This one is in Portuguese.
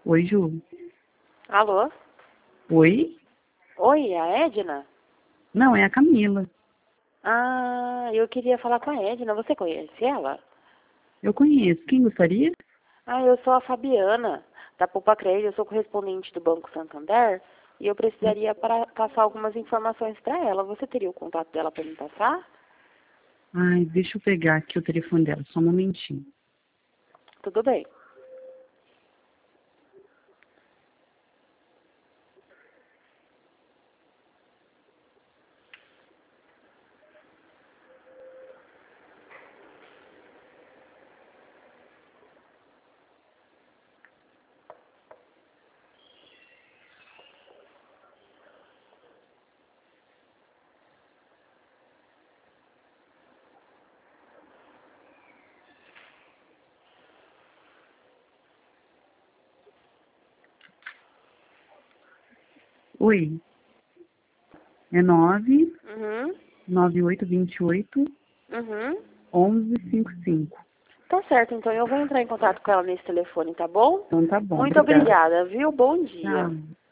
Oi, Ju. Alô? Oi? Oi, é a Edna? Não, é a Camila. Ah, eu queria falar com a Edna. Você conhece ela? Eu conheço. Quem gostaria? Ah, eu sou a Fabiana, da Poupa Crédito. Eu sou correspondente do Banco Santander e eu precisaria para passar algumas informações para ela. Você teria o contato dela para me passar? Ai, deixa eu pegar aqui o telefone dela, só um momentinho. Tudo bem. Oi, é 9 Uhum, 9828 uhum. 1155. Tá certo, então eu vou entrar em contato com ela nesse telefone, tá bom? Então tá bom, Muito obrigada. obrigada, viu? Bom dia. Tchau.